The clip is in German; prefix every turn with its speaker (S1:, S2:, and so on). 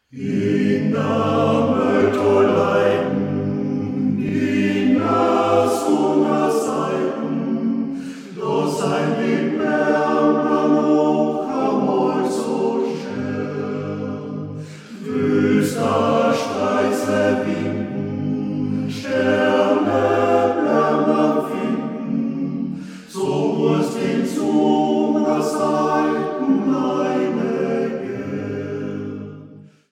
S1: In Name to leiden, in das Hungerseiten, do sein Libern hoch am Ort so schön, wüst